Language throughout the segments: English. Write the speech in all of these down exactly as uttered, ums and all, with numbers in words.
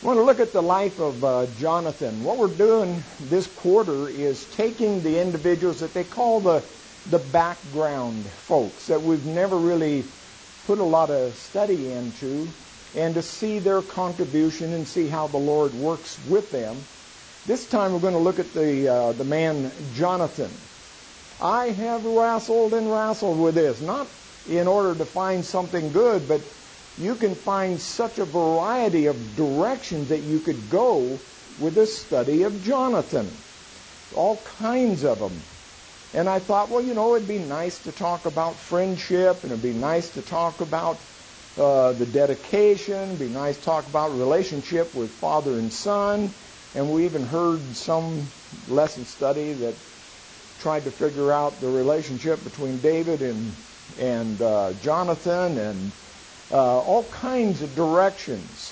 I want to look at the life of uh, Jonathan. What we're doing this quarter is taking the individuals that they call the the background folks that we've never really put a lot of study into, and to see their contribution and see how the Lord works with them. This time we're going to look at the uh, the man Jonathan. I have wrestled and wrestled with this, not in order to find something good, but you can find such a variety of directions that you could go with the study of Jonathan. All kinds of them. And I thought, well, you know, it'd be nice to talk about friendship, and it'd be nice to talk about uh, the dedication, it'd be nice to talk about relationship with father and son. And we even heard some lesson study that tried to figure out the relationship between David and, and uh, Jonathan, and Uh, all kinds of directions.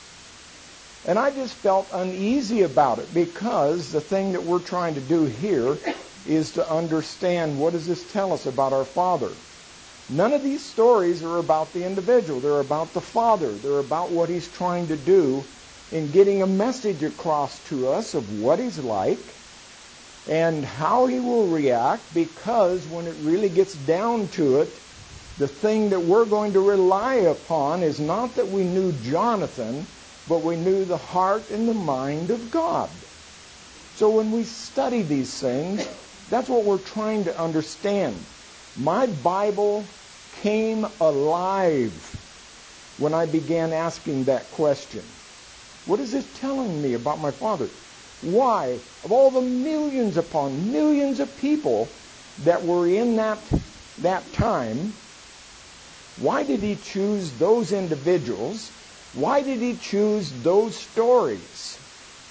And I just felt uneasy about it, because the thing that we're trying to do here is to understand, what does this tell us about our Father? None of these stories are about the individual. They're about the Father. They're about what He's trying to do in getting a message across to us of what He's like and how He will react, because when it really gets down to it, the thing that we're going to rely upon is not that we knew Jonathan, but we knew the heart and the mind of God. So when we study these things, that's what we're trying to understand. My Bible came alive when I began asking that question. What is this telling me about my Father? Why, of all the millions upon millions of people that were in that, that time, why did He choose those individuals? Why did He choose those stories?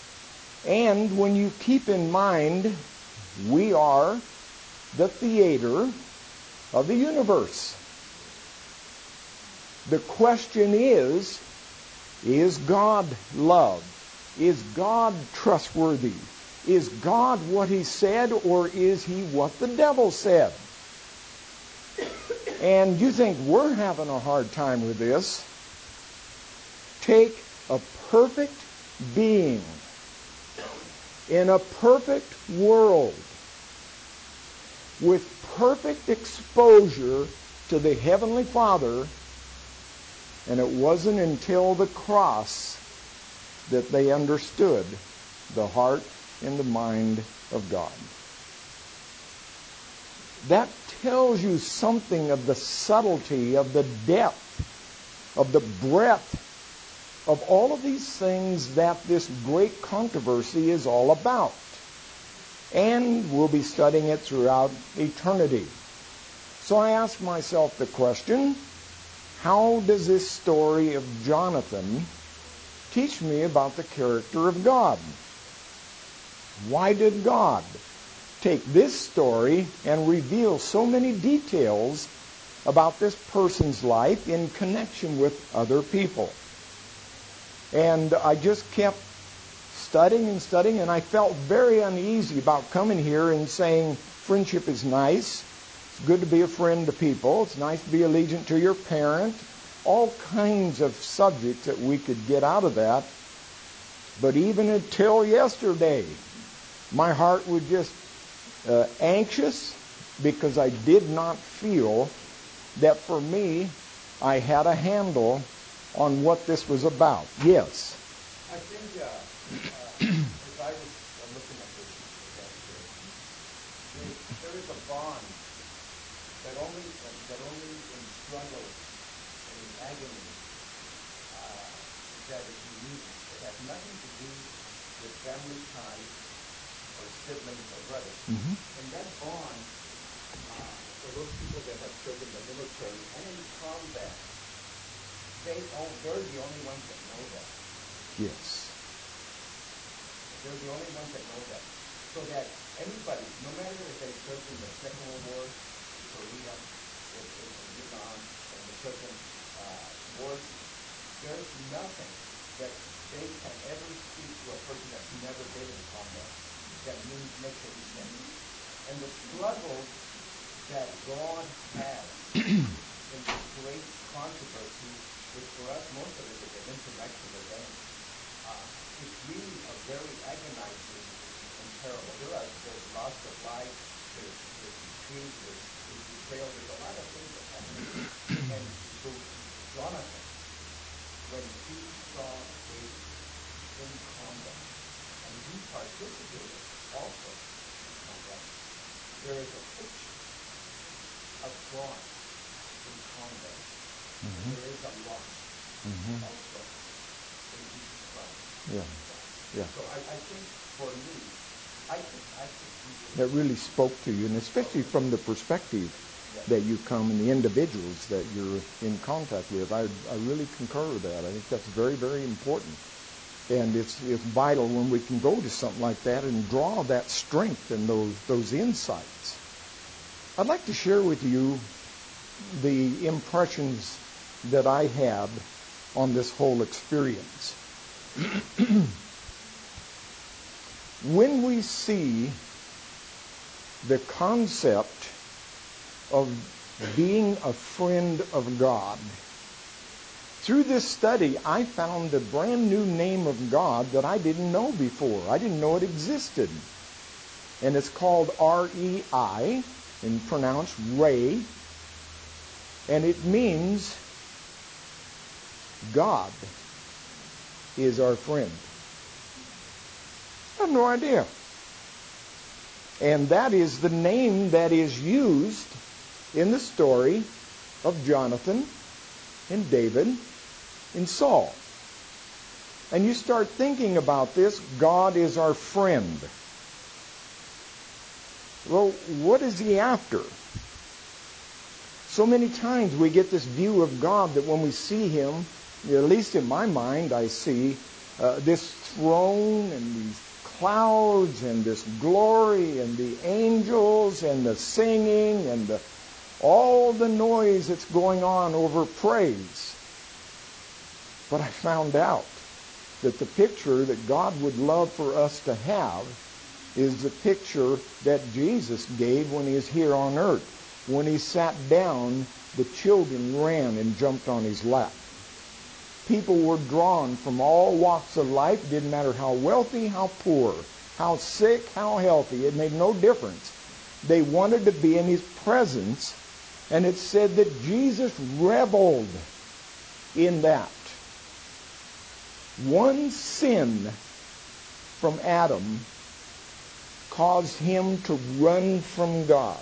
And when you keep in mind, we are the theater of the universe. The question is, is God love? Is God trustworthy? Is God what He said, or is He what the devil said? And you think we're having a hard time with this? Take a perfect being in a perfect world with perfect exposure to the Heavenly Father, and it wasn't until the cross that they understood the heart and the mind of God. That tells you something of the subtlety, of the depth, of the breadth of all of these things that this great controversy is all about. And we'll be studying it throughout eternity. So I ask myself the question, how does this story of Jonathan teach me about the character of God? Why did God take this story and reveal so many details about this person's life in connection with other people? And I just kept studying and studying, and I felt very uneasy about coming here and saying friendship is nice. It's good to be a friend to people. It's nice to be allegiant to your parent. All kinds of subjects that we could get out of that. But even until yesterday, my heart was just Uh, anxious, because I did not feel that for me I had a handle on what this was about. Yes? I think uh, uh, as I was uh, looking at this, there, there is a bond that only uh, that only in struggle and in agony uh, that is unique. It has nothing to do with family ties or siblings or brothers. Mm-hmm. And that bond, uh, for those people that have served in the military and in combat, they all, they're the only ones that know that. Yes. They're the only ones that know that. So that anybody, no matter if they served in the Second World War, Korea, in, in, in Vietnam, and the certain uh, wars, there's nothing that they can ever speak to a person that's never been in combat that means makes any sense. And the struggle that God has in this great controversy, which for us, most of it is an intellectual event, uh, it's really a very agonizing and terrible. There are there's loss of life, there's there's deceit, there's, there's betrayal, there's a lot of things that happen. And so Jonathan, when he saw David in combat, and he participated also in combat, there is a picture of God in combat. Mm-hmm. There is a loss mm-hmm. also in Jesus Christ. Yeah. Yeah. So I, I think for me, I think I think Jesus that really spoke to you, and especially from the perspective that you come and the individuals that you're in contact with. I I really concur with that. I think that's very, very important. And it's it's vital when we can go to something like that and draw that strength and those those insights. I'd like to share with you the impressions that I had on this whole experience. When we see the concept of being a friend of God, through this study, I found a brand new name of God that I didn't know before. I didn't know it existed. And it's called R E I, and pronounced Ray. And it means God is our friend. I have no idea. And that is the name that is used in the story of Jonathan and David and Saul. And you start thinking about this, God is our friend. Well, what is he after? So many times we get this view of God that when we see him, at least in my mind, I see uh, this throne and these clouds and this glory and the angels and the singing and the, all the noise that's going on over praise. But I found out that the picture that God would love for us to have is the picture that Jesus gave when he was here on earth. When he sat down, the children ran and jumped on his lap. People were drawn from all walks of life. Didn't matter how wealthy, how poor, how sick, how healthy. It made no difference. They wanted to be in his presence. And it said that Jesus reveled in that. One sin from Adam caused him to run from God.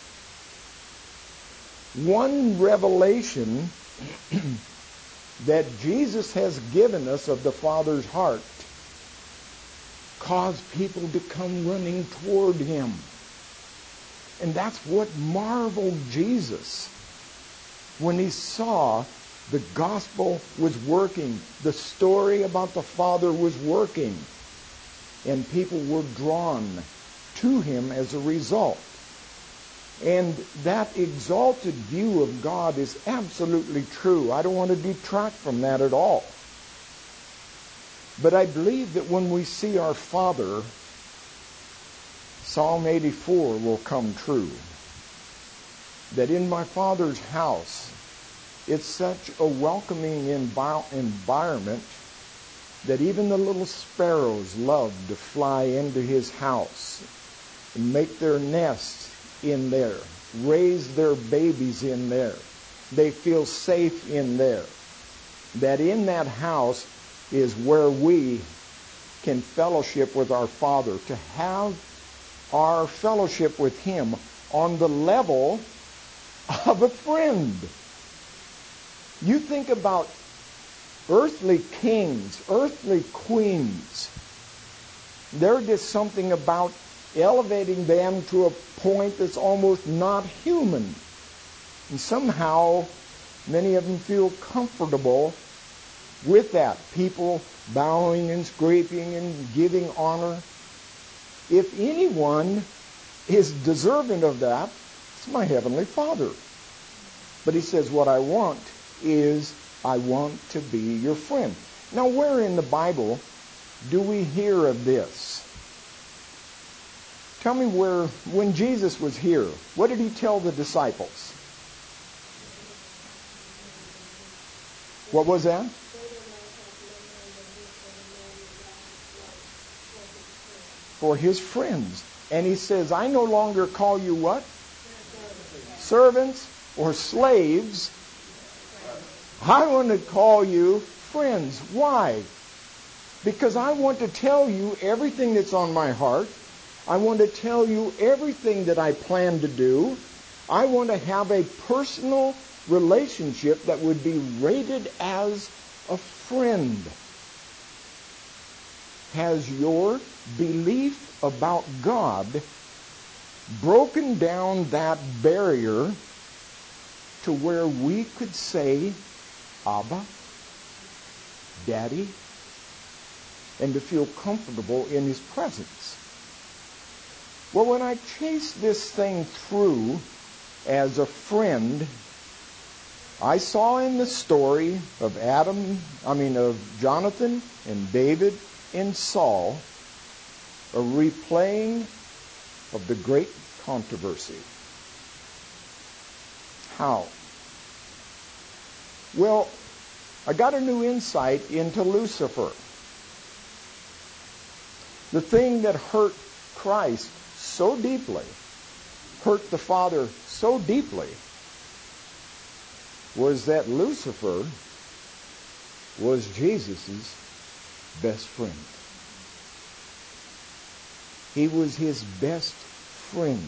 One revelation that Jesus has given us of the Father's heart caused people to come running toward him. And that's what marveled Jesus when he saw the gospel was working, the story about the Father was working, and people were drawn to him as a result. And that exalted view of God is absolutely true. I don't want to detract from that at all. But I believe that when we see our Father, Psalm eighty-four will come true. That in my Father's house, it's such a welcoming envi- environment that even the little sparrows love to fly into his house and make their nests in there, raise their babies in there. They feel safe in there. That in that house is where we can fellowship with our Father, to have our fellowship with him on the level of a friend. You think about earthly kings, earthly queens. There's just something about elevating them to a point that's almost not human. And somehow, many of them feel comfortable with that. People bowing and scraping and giving honor. If anyone is deserving of that, it's my Heavenly Father. But he says, what I want is, I want to be your friend. Now, where in the Bible do we hear of this? Tell me where, when Jesus was here, what did he tell the disciples? What was that? for his friends. And he says, I no longer call you what? Servants or slaves. I want to call you friends. Why? Because I want to tell you everything that's on my heart. I want to tell you everything that I plan to do. I want to have a personal relationship that would be rated as a friend. Has your belief about God broken down that barrier to where we could say, Abba, Daddy, and to feel comfortable in his presence? Well, when I chase this thing through as a friend, I saw in the story of Adam, I mean of Jonathan and David and Saul, a replaying of the great controversy. How? Well, I got a new insight into Lucifer. The thing that hurt Christ so deeply, hurt the Father so deeply, was that Lucifer was Jesus' best friend. He was his best friend.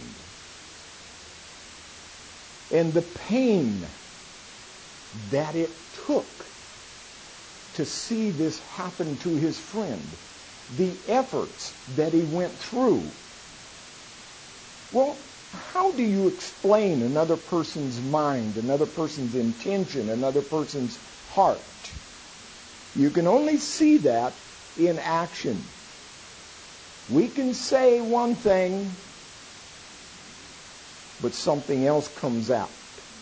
And the pain that it took to see this happen to his friend, the efforts that he went through. Well, how do you explain another person's mind, another person's intention, another person's heart? You can only see that in action. We can say one thing, but something else comes out.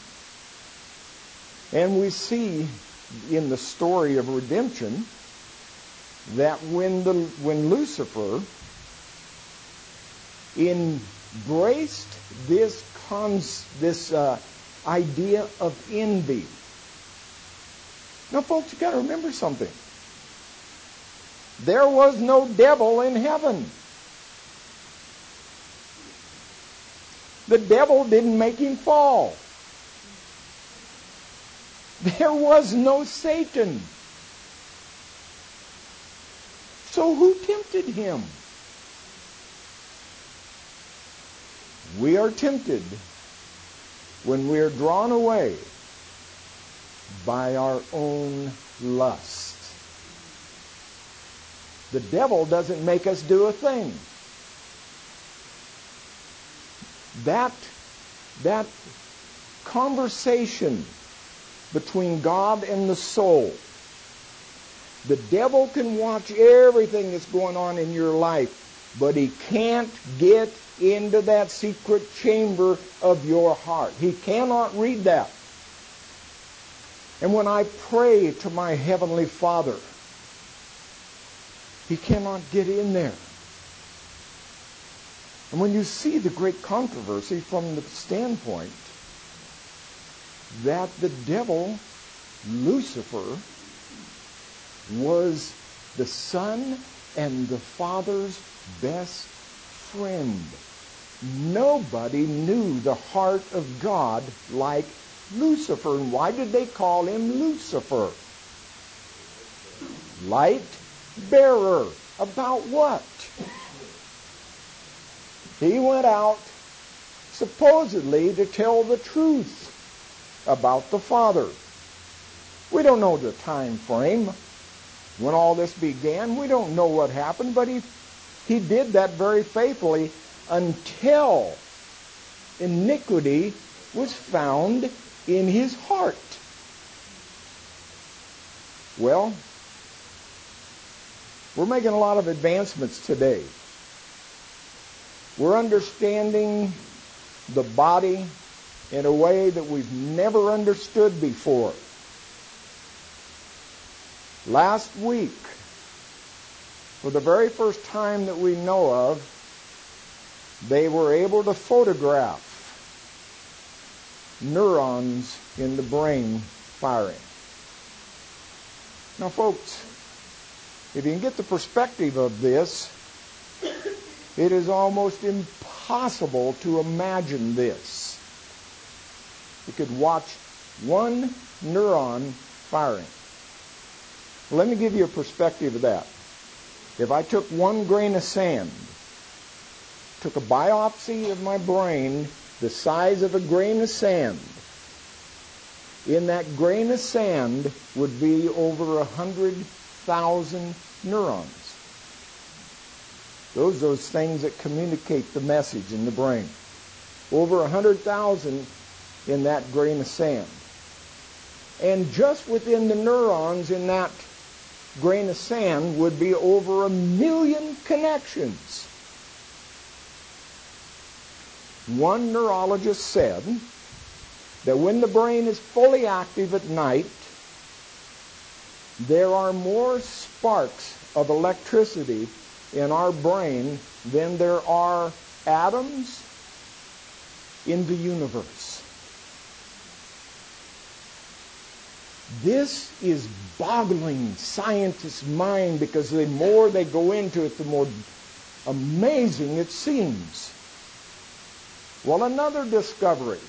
And we see in the story of redemption that when the when Lucifer embraced this cons, this uh, idea of envy. Now, folks, you've got to remember something. There was no devil in heaven. The devil didn't make him fall. There was no Satan. So who tempted him? We are tempted when we are drawn away by our own lust. The devil doesn't make us do a thing. That, that conversation between God and the soul, the devil can watch everything that's going on in your life, but he can't get into that secret chamber of your heart. He cannot read that. And when I pray to my Heavenly Father, he cannot get in there. And when you see the great controversy from the standpoint that the devil, Lucifer, was the Son and the Father's best friend. Nobody knew the heart of God like Lucifer. And why did they call him Lucifer? Light bearer. About what? He went out supposedly to tell the truth about the Father. We don't know the time frame when all this began. We don't know what happened, but he he did that very faithfully until iniquity was found in his heart. Well, we're making a lot of advancements today. We're understanding the body in a way that we've never understood before. Last week, for the very first time that we know of, they were able to photograph neurons in the brain firing. Now, folks, if you can get the perspective of this, It is almost impossible to imagine this. You could watch one neuron firing. Let me give you a perspective of that. If I took one grain of sand, took a biopsy of my brain the size of a grain of sand, in that grain of sand would be over a hundred thousand neurons. Those are those things that communicate the message in the brain. Over a hundred thousand in that grain of sand. And just within the neurons in that grain of sand would be over a million connections. One neurologist said that when the brain is fully active at night, there are more sparks of electricity in our brain than there are atoms in the universe. This is boggling scientists' mind, because the more they go into it, the more amazing it seems. Well, another discovery.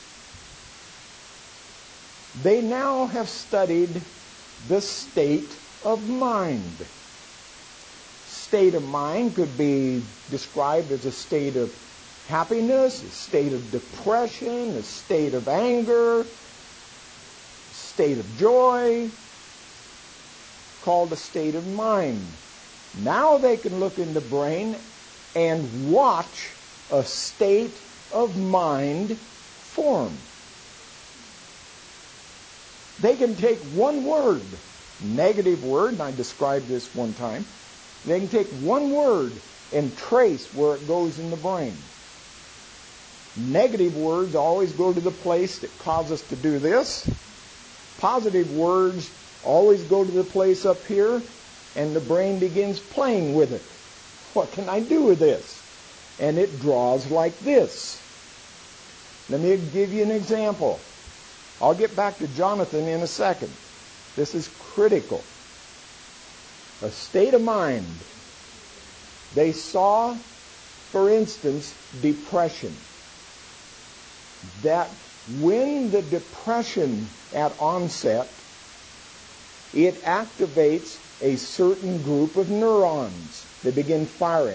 They now have studied the state of mind. State of mind could be described as a state of happiness, a state of depression, a state of anger, a state of joy, called a state of mind. Now they can look in the brain and watch a state of mind form. They can take one word, negative word, and I described this one time. They can take one word and trace where it goes in the brain. Negative words always go to the place that cause us to do this. Positive words always go to the place up here, and the brain begins playing with it. What can I do with this? And it draws like this. Let me give you an example. I'll get back to Jonathan in a second. This is critical. A state of mind. They saw, for instance, depression. That when the depression at onset, it activates a certain group of neurons. They begin firing.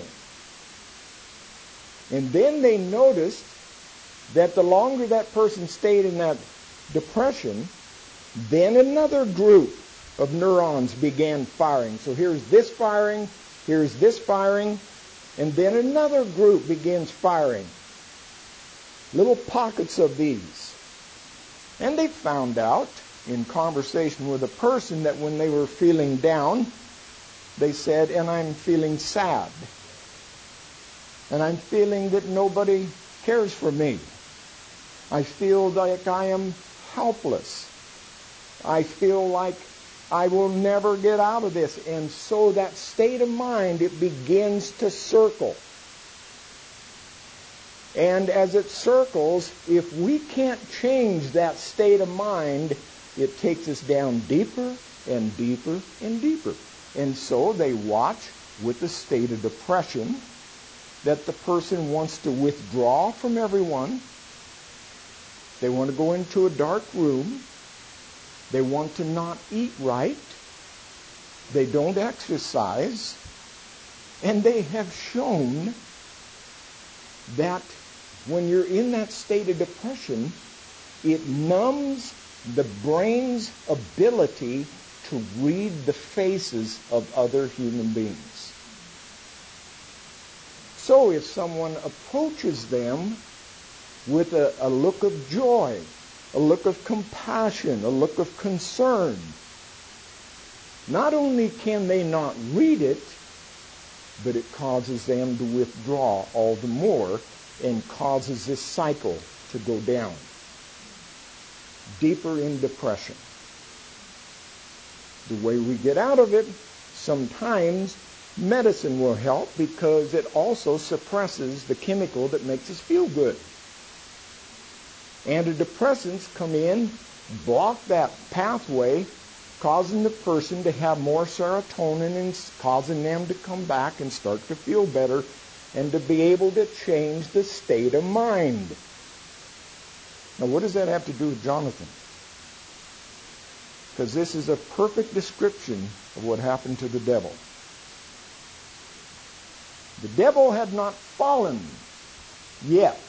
And then they noticed that the longer that person stayed in that depression, then another group of neurons began firing. So here's this firing, here's this firing, and then another group begins firing. Little pockets of these. And they found out in conversation with a person that when they were feeling down, they said, and I'm feeling sad. And I'm feeling that nobody cares for me. I feel like I am helpless. I feel like I will never get out of this. And so that state of mind, it begins to circle. And as it circles, if we can't change that state of mind, it takes us down deeper and deeper and deeper. And so they watch with the state of depression that the person wants to withdraw from everyone. They want to go into a dark room. They want to not eat right. They don't exercise. And they have shown that when you're in that state of depression, it numbs the brain's ability to read the faces of other human beings. So if someone approaches them with a, a look of joy, a look of compassion, a look of concern, not only can they not read it, but it causes them to withdraw all the more and causes this cycle to go down deeper in depression. The way we get out of it, sometimes medicine will help because it also suppresses the chemical that makes us feel good. Antidepressants come in, block that pathway, causing the person to have more serotonin and causing them to come back and start to feel better. and to be able to change the state of mind. Now, what does that have to do with Jonathan? Because this is a perfect description of what happened to the devil. The devil had not fallen yet.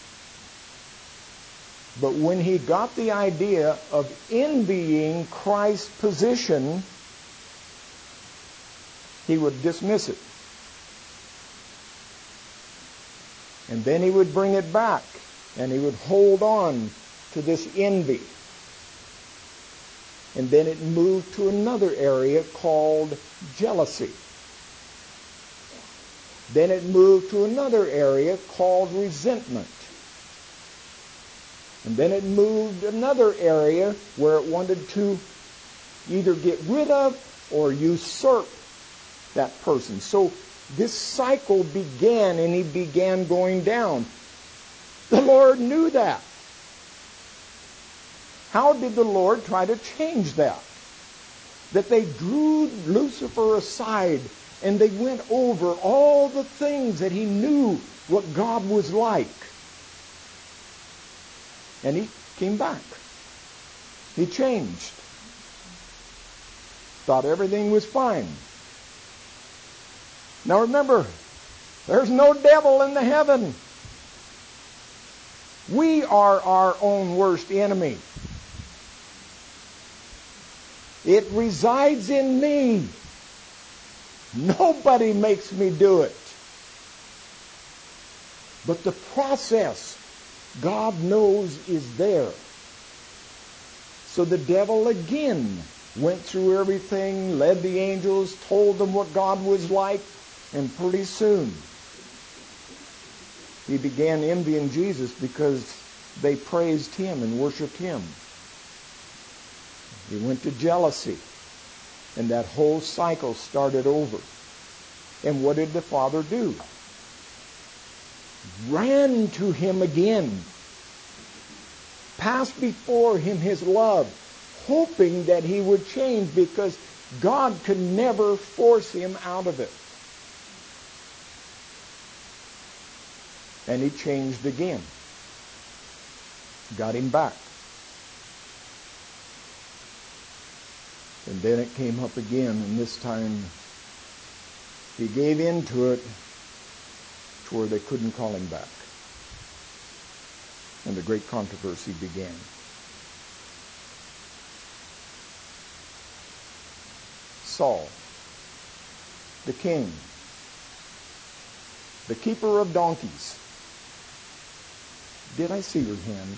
But when he got the idea of envying Christ's position, he would dismiss it. And then he would bring it back, and he would hold on to this envy. And then it moved to another area called jealousy. Then it moved to another area called resentment. And then it moved another area where it wanted to either get rid of or usurp that person. So this cycle began, and he began going down. The Lord knew that. How did the Lord try to change that? That they drew Lucifer aside and they went over all the things that he knew what God was like. And he came back. He changed. Thought everything was fine. Now remember, there's no devil in the heaven. We are our own worst enemy. It resides in me. Nobody makes me do it. But the process, God knows, is there. So the devil again went through everything, led the angels, told them what God was like, and pretty soon he began envying Jesus because they praised him and worshiped him. He went to jealousy, and that whole cycle started over. And what did the Father do? Ran to him again, passed before him his love, hoping that he would change, because God could never force him out of it. And he changed again. Got him back. And then it came up again, and this time he gave in to it to where they couldn't call him back. And the great controversy began. Saul, the king, the keeper of donkeys. Did I see your hand?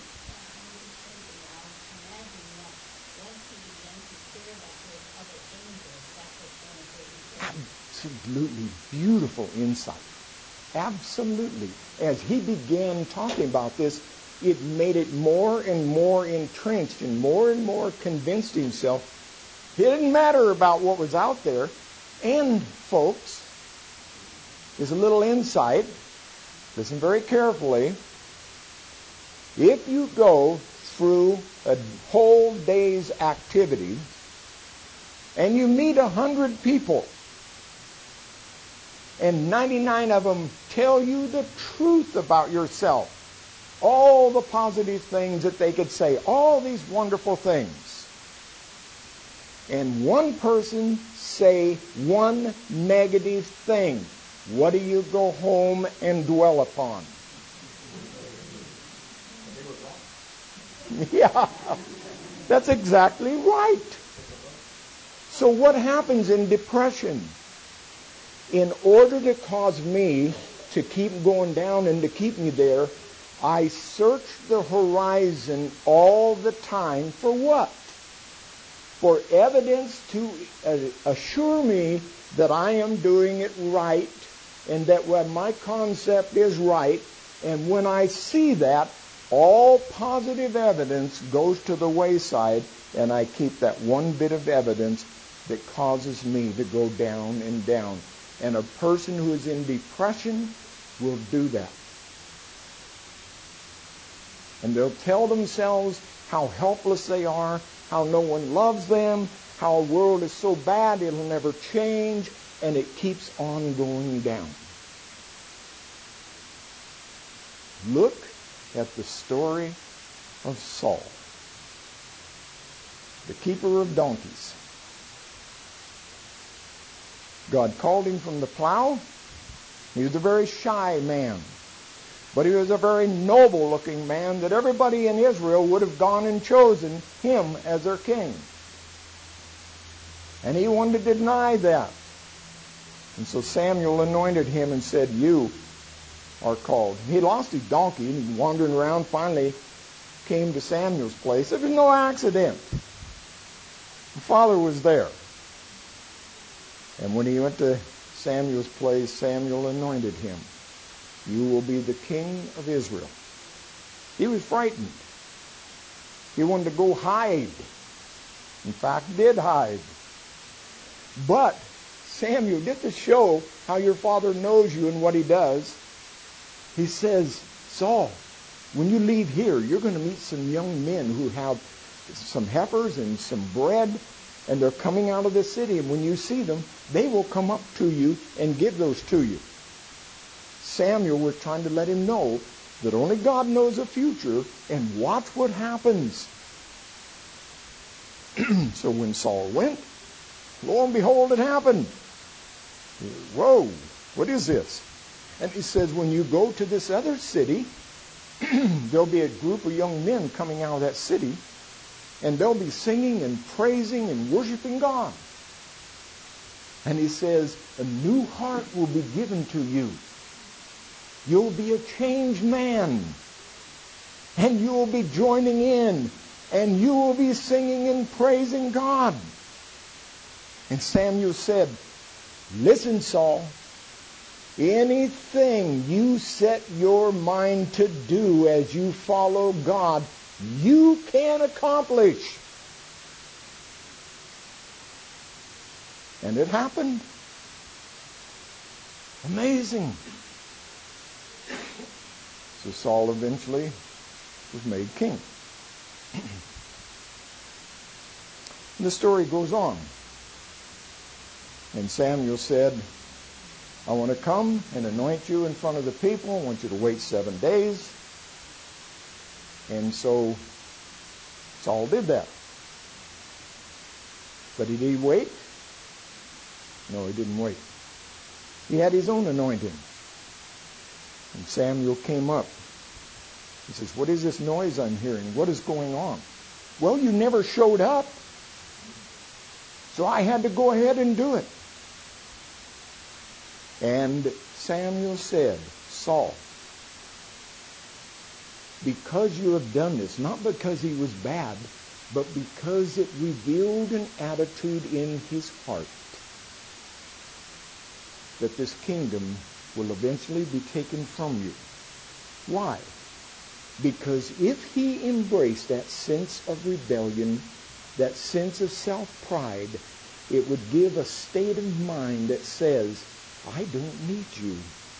Absolutely beautiful insight. Absolutely. As he began talking about this, it made it more and more entrenched and more and more convinced himself. It didn't matter about what was out there. And, folks, there's a little insight. Listen very carefully. If you go through a whole day's activity and you meet a hundred people, and ninety-nine of them tell you the truth about yourself, all the positive things that they could say, all these wonderful things, and one person say one negative thing, what do you go home and dwell upon? Yeah, that's exactly right. So what happens in depression? In order to cause me to keep going down and to keep me there, I search the horizon all the time for what? For evidence to assure me that I am doing it right and that what my concept is right. And when I see that, all positive evidence goes to the wayside, and I keep that one bit of evidence that causes me to go down and down. And a person who is in depression will do that. And they'll tell themselves how helpless they are, how no one loves them, how the world is so bad it'll never change, and it keeps on going down. Look at the story of Saul, the keeper of donkeys. God called him from the plow. He was a very shy man, but he was a very noble-looking man that everybody in Israel would have gone and chosen him as their king. And he wanted to deny that. And so Samuel anointed him and said, you are called. He lost his donkey and he wandered around, finally came to Samuel's place. It was no accident. The father was there. And when he went to Samuel's place, Samuel anointed him. You will be the king of Israel. He was frightened. He wanted to go hide. In fact, did hide. But Samuel, get to show how your father knows you and what he does. He says, Saul, when you leave here, you're going to meet some young men who have some heifers and some bread, and they're coming out of the city. And when you see them, they will come up to you and give those to you. Samuel was trying to let him know that only God knows the future, and watch what happens. So when Saul went, lo and behold, it happened. Whoa, what is this? And he says, when you go to this other city, there'll be a group of young men coming out of that city, and they'll be singing and praising and worshiping God. And he says, a new heart will be given to you. You'll be a changed man. And you will be joining in. And you will be singing and praising God. And Samuel said, listen, Saul, anything you set your mind to do as you follow God, you can accomplish. And it happened. Amazing. So Saul eventually was made king. And the story goes on. And Samuel said, I want to come and anoint you in front of the people. I want you to wait seven days. And so Saul did that. But did he wait? No, he didn't wait. He had his own anointing. And Samuel came up. He says, what is this noise I'm hearing? What is going on? Well, you never showed up. So I had to go ahead and do it. And Samuel said, Saul, because you have done this, not because he was bad, but because it revealed an attitude in his heart that this kingdom will eventually be taken from you. Why? Because if he embraced that sense of rebellion, that sense of self-pride, it would give a state of mind that says, I don't need you.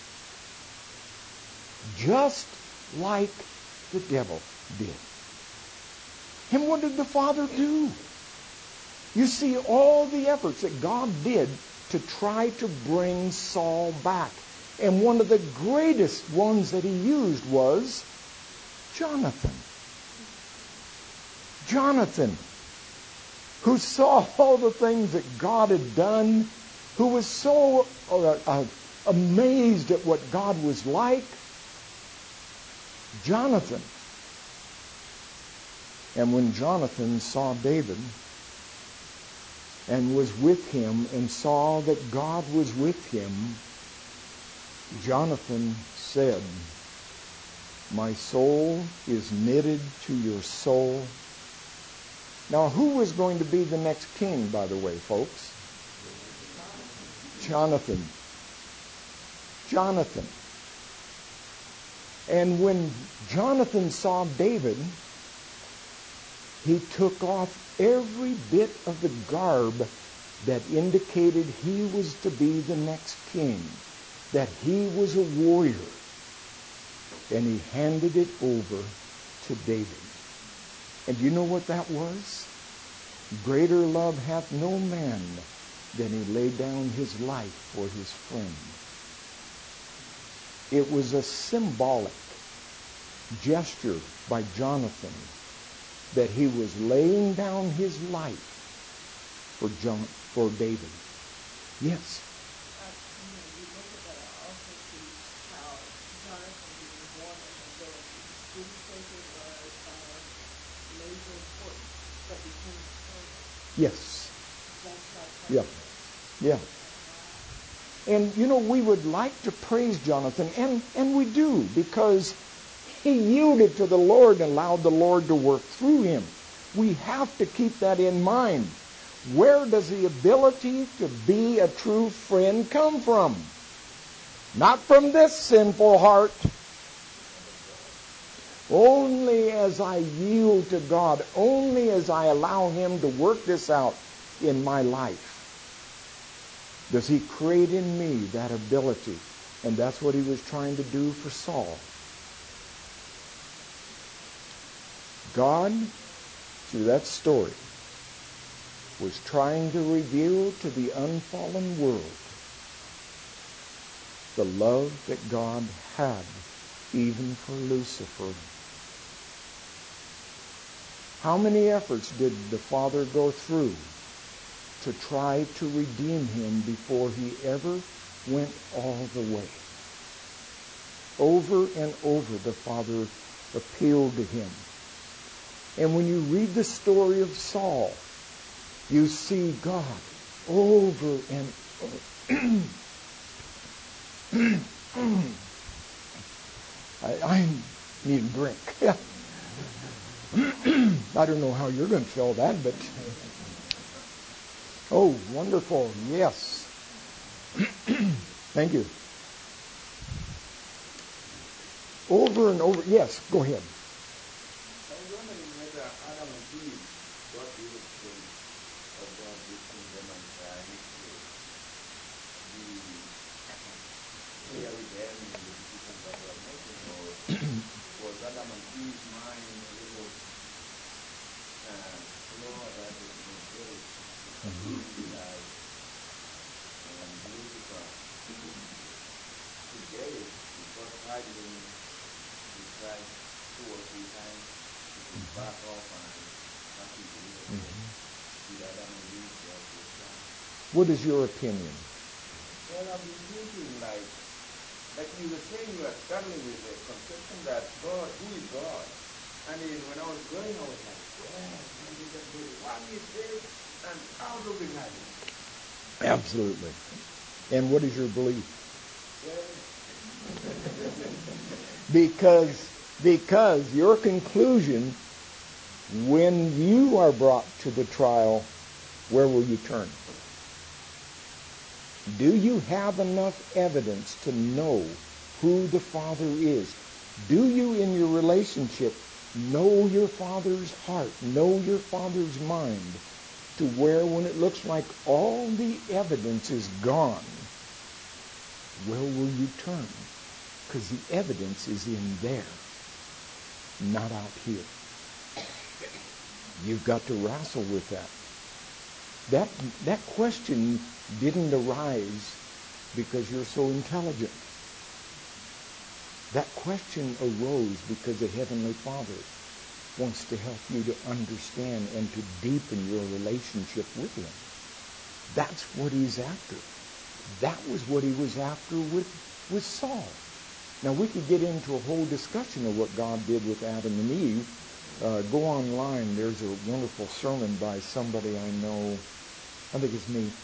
Just like the devil did. And what did the Father do? You see all the efforts that God did to try to bring Saul back. And one of the greatest ones that he used was Jonathan. Jonathan, who saw all the things that God had done, who was so uh, uh, amazed at what God was like. Jonathan. And when Jonathan saw David and was with him and saw that God was with him, Jonathan said, my soul is knitted to your soul. Now, who was going to be the next king, by the way, folks? Jonathan. Jonathan. And when Jonathan saw David, he took off every bit of the garb that indicated he was to be the next king, that he was a warrior, and he handed it over to David. And you know what that was? Greater love hath no man than he laid down his life for his friend. It was a symbolic gesture by Jonathan that he was laying down his life for John, for David. Yes. Uh, you know, you look at that, I also see how Jonathan being born with ability didn't think it was of major importance, but became a servant. Yes. That's like Yeah. Yeah. And, you know, we would like to praise Jonathan, and, and we do, because he yielded to the Lord and allowed the Lord to work through him. We have to keep that in mind. Where does the ability to be a true friend come from? Not from this sinful heart. Only as I yield to God, only as I allow him to work this out in my life, does he create in me that ability. And that's what he was trying to do for Saul. God, through that story, was trying to reveal to the unfallen world the love that God had even for Lucifer. How many efforts did the Father go through to try to redeem him before he ever went all the way? Over and over the Father appealed to him. And when you read the story of Saul, you see God over and over. I, I need a drink. I don't know how you're going to fill that, but oh, wonderful. Yes. Thank you. Over and over. Yes, go ahead. I was wondering whether Adam and Eve got the experience of God gifting them and trying to be clear with them in the decisions that they were making, or was Adam and Eve's mind a little uh, slower than the spirit to realize, and Lucifer, to get it, God tried when he tried two or three times to back off and have to believe again. Did Adam and Eve just reply? What is your opinion? Well, I've been thinking, like, like you were saying, you were struggling with the conception that God, who is God? I mean, when I was growing, I was like, well, why did just go to one is this and out of the garden? Absolutely. And what is your belief? Well, Because, because your conclusion, when you are brought to the trial, where will you turn? Do you have enough evidence to know who the Father is? Do you, in your relationship, know your Father's heart, know your Father's mind, to where when it looks like all the evidence is gone, where will you turn? Because the evidence is in there, not out here. You've got to wrestle with that. That that question didn't arise because you're so intelligent. That question arose because the Heavenly Father wants to help you to understand and to deepen your relationship with Him. That's what He's after. That was what He was after with, with Saul. Now, we could get into a whole discussion of what God did with Adam and Eve. Uh, go online. There's a wonderful sermon by somebody I know. I think it's me.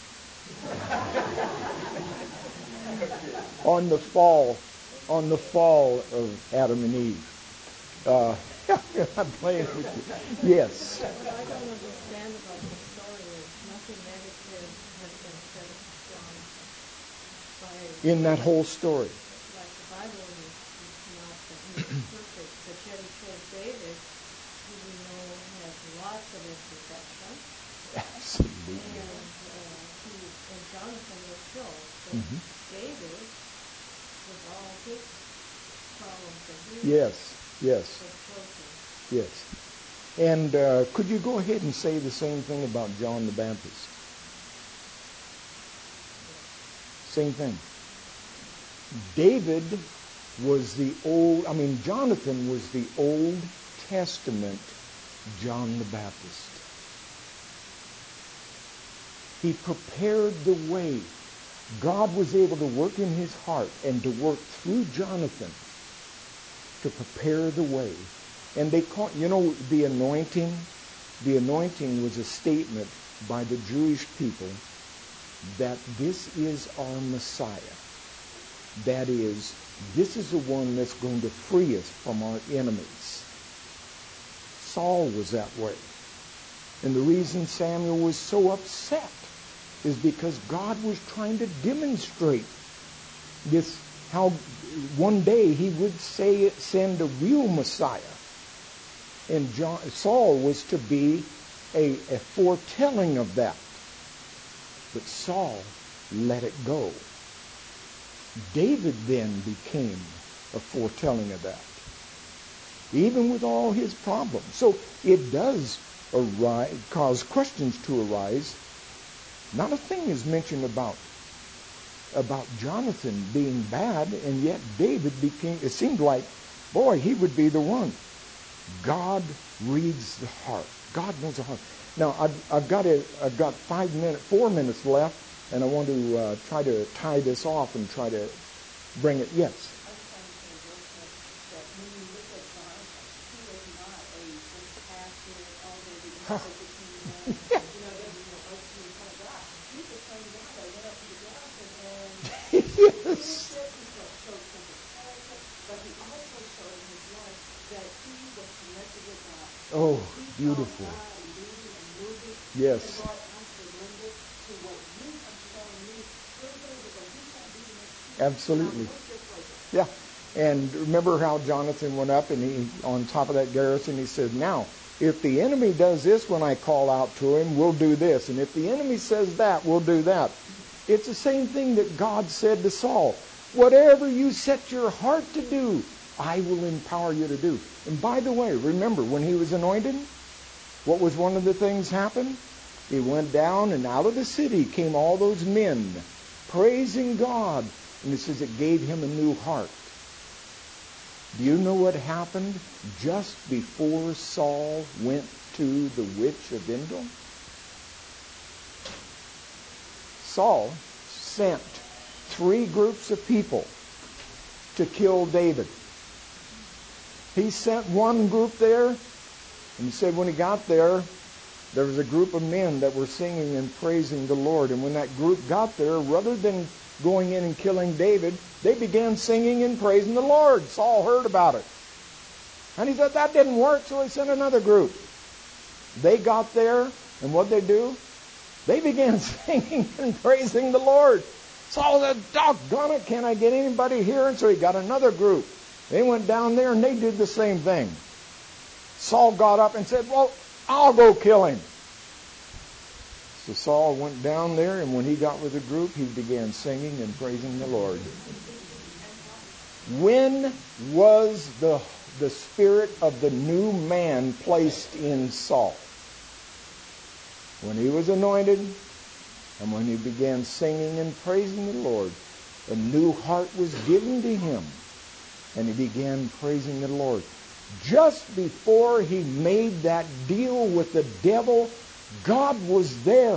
on the fall, on the fall of Adam and Eve. Uh, I'm playing with you. Yes. What I don't understand about the story is nothing negative has been said of John by In that whole story. like the Bible is, is not that he's perfect, but yet he chose David, who we know has lots of imperfections. Absolutely. And uh, he and Jonathan was killed. So Mhm. David, with all his problems that he Yes, yes, was chosen. yes. And uh, could you go ahead and say the same thing about John the Baptist? Same thing. David was the old, I mean, Jonathan was the Old Testament John the Baptist. He prepared the way. God was able to work in his heart and to work through Jonathan to prepare the way. And they call, you know, the anointing, the anointing was a statement by the Jewish people that this is our Messiah. That is, this is the one that's going to free us from our enemies. Saul was that way. And the reason Samuel was so upset is because God was trying to demonstrate this, how one day he would say send a real Messiah. And John, Saul was to be a, a foretelling of that. But Saul let it go. David then became a foretelling of that, even with all his problems. So it does arise, cause questions to arise. Not a thing is mentioned about about Jonathan being bad, and yet David became, it seemed like, boy, he would be the one. God reads the heart. God knows the heart. Now, I've, I've got a, I've got five minutes, four minutes left, and I want to uh, try to tie this off and try to bring it. Yes. I was trying to say real quick that when you look at Jonathan, he was not a just passive, oh, they're the perfect human. You know, there's no mercy in front of God. He's the same guy that went up to the Jonathan and Yes. leadership. He showed simple character, but he also showed in his life that he was connected with God. Oh, He beautiful. saw God leading and moving. Yes. And Lord, I surrender to what you are showing me. Where David go? He can't be the next king. Absolutely. Now, move this way, God. Yeah. And remember how Jonathan went up and he, on top of that garrison, he said, now, if the enemy does this when I call out to him, we'll do this. And if the enemy says that, we'll do that. It's the same thing that God said to Saul. Whatever you set your heart to do, I will empower you to do. And by the way, remember, when he was anointed, what was one of the things happened? He went down, and out of the city came all those men praising God. And it says it gave him a new heart. Do you know what happened just before Saul went to the witch of Endor? Saul sent three groups of people to kill David. He sent one group there, and he said when he got there, there was a group of men that were singing and praising the Lord. And when that group got there, rather than going in and killing David, they began singing and praising the Lord. Saul heard about it. And he said that didn't work, so he sent another group. They got there, and what'd they do? They began singing and praising the Lord. Saul said, doggone it, can't I get anybody here? And so he got another group. They went down there and they did the same thing. Saul got up and said, well, I'll go kill him. So Saul went down there, and when he got with the group, he began singing and praising the Lord. When was the, the spirit of the new man placed in Saul? When he was anointed, and when he began singing and praising the Lord, a new heart was given to him, and he began praising the Lord. Just before he made that deal with the devil, God was there.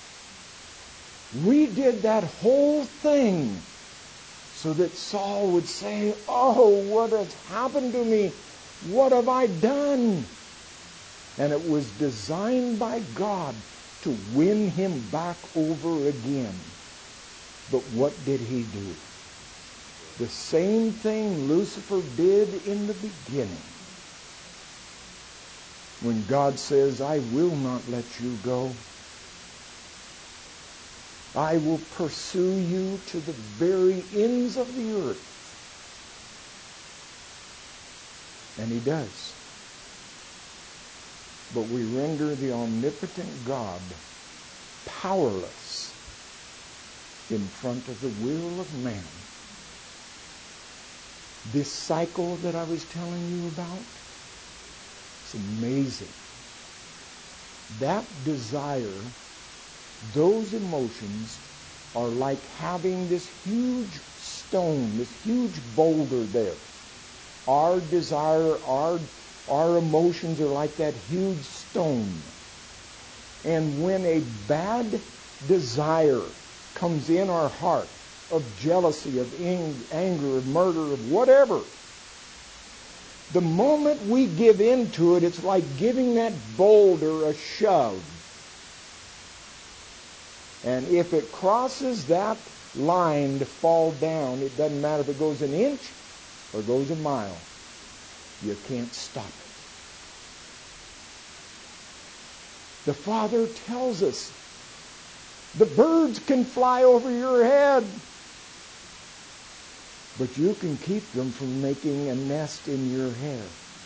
We did that whole thing so that Saul would say, oh, what has happened to me? What have I done? And it was designed by God to win him back over again. But what did he do? The same thing Lucifer did in the beginning. When God says, I will not let you go. I will pursue you to the very ends of the earth. And he does. But we render the omnipotent God powerless in front of the will of man. This cycle that I was telling you about, it's amazing. That desire, those emotions are like having this huge stone, this huge boulder there. Our desire, our, our emotions are like that huge stone. And when a bad desire comes in our heart of jealousy, of anger, of murder, of whatever, the moment we give in to it, it's like giving that boulder a shove. And if it crosses that line to fall down, it doesn't matter if it goes an inch or goes a mile. You can't stop it. The Father tells us, the birds can fly over your head, but you can keep them from making a nest in your hair.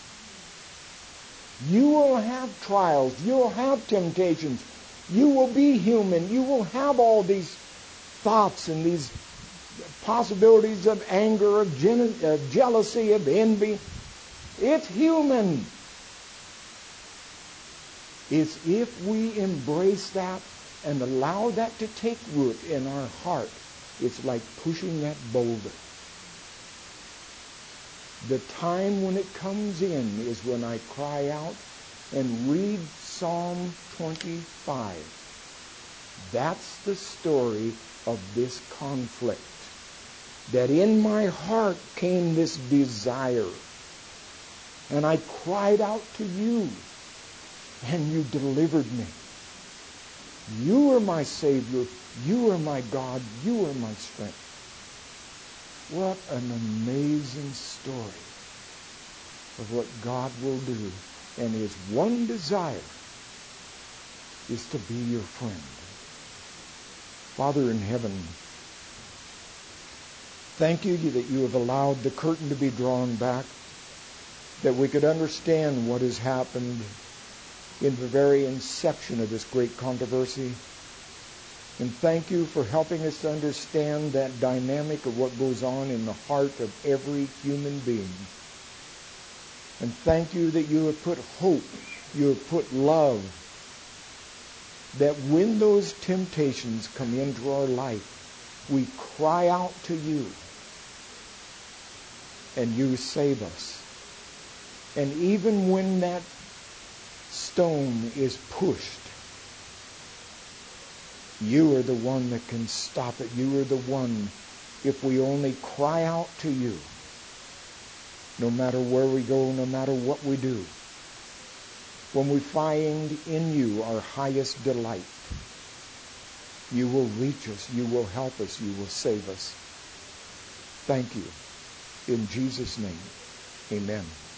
You will have trials. You will have temptations. You will be human. You will have all these thoughts and these possibilities of anger, of, gen- of jealousy, of envy. It's human. It's if we embrace that and allow that to take root in our heart, it's like pushing that boulder. The time when it comes in is when I cry out and read Psalm twenty-five. That's the story of this conflict. That in my heart came this desire. And I cried out to you, and you delivered me. You are my Savior. You are my God. You are my strength. What an amazing story of what God will do. And His one desire is to be your friend. Father in heaven, thank you that you have allowed the curtain to be drawn back, that we could understand what has happened in the very inception of this great controversy. And thank you for helping us to understand that dynamic of what goes on in the heart of every human being. And thank you that you have put hope, you have put love, that when those temptations come into our life, we cry out to you, and you save us. And even when that stone is pushed, you are the one that can stop it. You are the one, if we only cry out to you, no matter where we go, no matter what we do. When we find in you our highest delight, you will reach us, you will help us, you will save us. Thank you. In Jesus' name, amen.